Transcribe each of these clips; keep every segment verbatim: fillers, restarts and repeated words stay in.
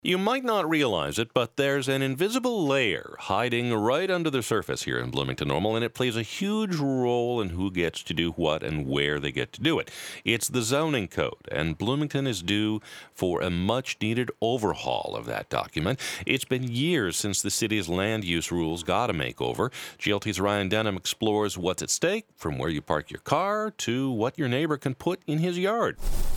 You might not realize it, but there's an invisible layer hiding right under the surface here in Bloomington Normal, and it plays a huge role in who gets to do what and where they get to do it. It's the zoning code, and Bloomington is due for a much-needed overhaul of that document. It's been years since the city's land use rules got a makeover. G L T's Ryan Denham explores what's at stake, from where you park your car to what your neighbor can put in his yard.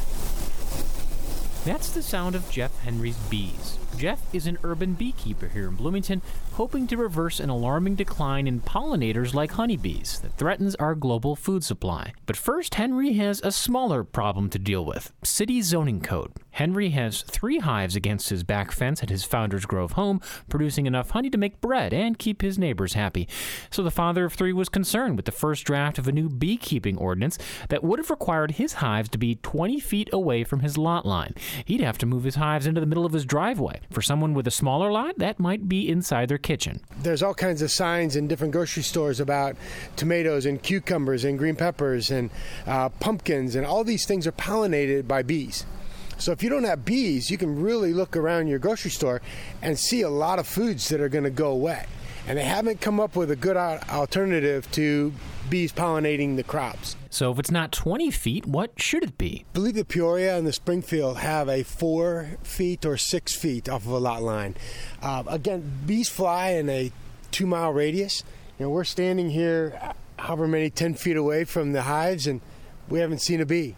That's the sound of Jeff Henry's bees. Jeff is an urban beekeeper here in Bloomington, hoping to reverse an alarming decline in pollinators like honeybees that threatens our global food supply. But first, Henry has a smaller problem to deal with: city zoning code. Henry has three hives against his back fence at his Founders Grove home, producing enough honey to make bread and keep his neighbors happy. So the father of three was concerned with the first draft of a new beekeeping ordinance that would have required his hives to be twenty feet away from his lot line. He'd have to move his hives into the middle of his driveway. For someone with a smaller lot, that might be inside their kitchen. There's all kinds of signs in different grocery stores about tomatoes and cucumbers and green peppers and uh, pumpkins, and all these things are pollinated by bees. So if you don't have bees, you can really look around your grocery store and see a lot of foods that are going to go away. And they haven't come up with a good alternative to bees pollinating the crops. So if it's not twenty feet, what should it be? I believe the Peoria and the Springfield have a four feet or six feet off of a lot line. Uh, again, bees fly in a two-mile radius. You know, we're standing here however many, ten feet away from the hives, and we haven't seen a bee.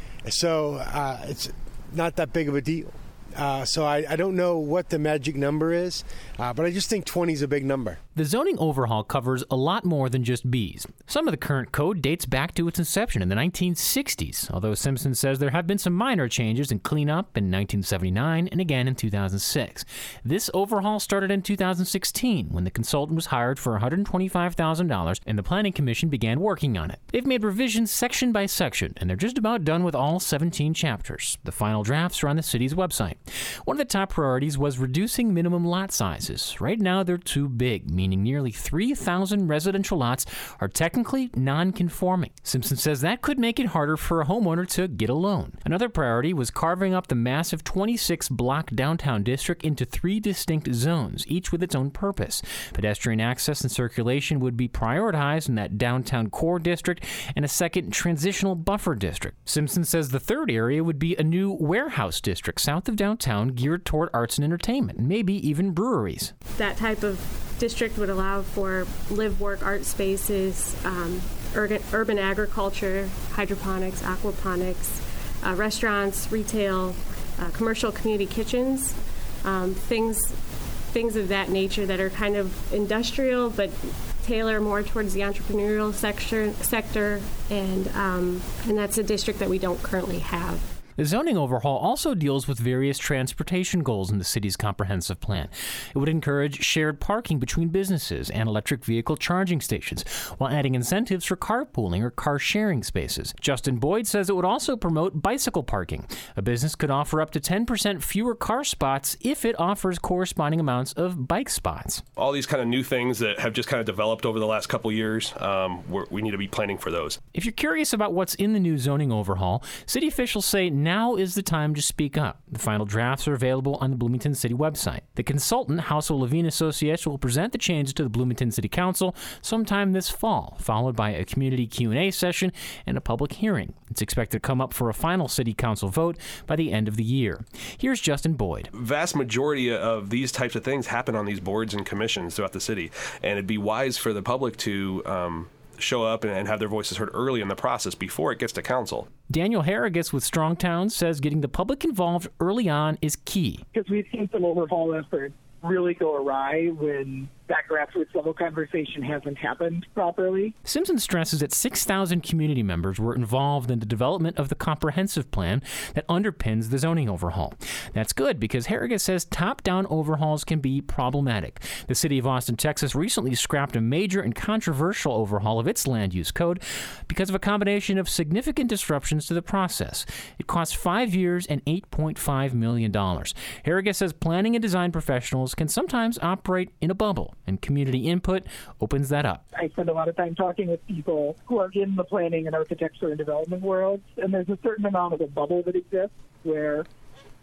So uh, it's not that big of a deal. Uh, so I, I don't know what the magic number is, uh, but I just think twenty is a big number. The zoning overhaul covers a lot more than just bees. Some of the current code dates back to its inception in the nineteen sixties, although Simpson says there have been some minor changes and cleanup in nineteen seventy-nine and again in two thousand six. This overhaul started in two thousand sixteen when the consultant was hired for one hundred twenty-five thousand dollars and the Planning Commission began working on it. They've made revisions section by section, and they're just about done with all seventeen chapters. The final drafts are on the city's website. One of the top priorities was reducing minimum lot sizes. Right now, they're too big, meaning nearly three thousand residential lots are technically non-conforming. Simpson says that could make it harder for a homeowner to get a loan. Another priority was carving up the massive twenty-six block downtown district into three distinct zones, each with its own purpose. Pedestrian access and circulation would be prioritized in that downtown core district and a second transitional buffer district. Simpson says the third area would be a new warehouse district south of downtown geared toward arts and entertainment, and maybe even breweries. That type of district would allow for live-work art spaces, um, urban, urban agriculture, hydroponics, aquaponics, uh, restaurants, retail, uh, commercial community kitchens, um, things things of that nature that are kind of industrial but tailor more towards the entrepreneurial sector, sector and um, and that's a district that we don't currently have. The zoning overhaul also deals with various transportation goals in the city's comprehensive plan. It would encourage shared parking between businesses and electric vehicle charging stations, while adding incentives for carpooling or car sharing spaces. Justin Boyd says it would also promote bicycle parking. A business could offer up to ten percent fewer car spots if it offers corresponding amounts of bike spots. All these kind of new things that have just kind of developed over the last couple years, um, we're, we need to be planning for those. If you're curious about what's in the new zoning overhaul, city officials say now is the time to speak up. The final drafts are available on the Bloomington City website. The consultant, Housel Levine Associates, will present the changes to the Bloomington City Council sometime this fall, followed by a community Q and A session and a public hearing. It's expected to come up for a final City Council vote by the end of the year. Here's Justin Boyd. Vast majority of these types of things happen on these boards and commissions throughout the city, and it'd be wise for the public to um, show up and have their voices heard early in the process before it gets to council. Daniel Harrigus with Strong Towns says getting the public involved early on is key. Because we've seen some overhaul efforts really go awry when that grassroots level conversation hasn't happened properly. Simpson stresses that six thousand community members were involved in the development of the comprehensive plan that underpins the zoning overhaul. That's good because Harrigus says top-down overhauls can be problematic. The city of Austin, Texas recently scrapped a major and controversial overhaul of its land use code because of a combination of significant disruptions to the process. It cost five years and eight point five million dollars. Harrigus says planning and design professionals can sometimes operate in a bubble, and community input opens that up. I spend a lot of time talking with people who are in the planning and architecture and development world, and there's a certain amount of a bubble that exists where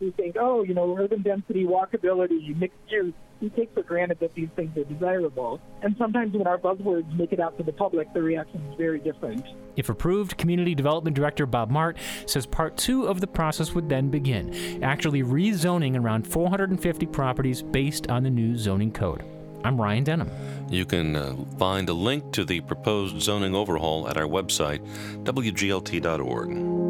we think, oh, you know, urban density, walkability, mixed use. We take for granted that these things are desirable. And sometimes when our buzzwords make it out to the public, the reaction is very different. If approved, Community Development Director Bob Mart says part two of the process would then begin, actually rezoning around four hundred fifty properties based on the new zoning code. I'm Ryan Denham. You can uh, find a link to the proposed zoning overhaul at our website, w g l t dot org.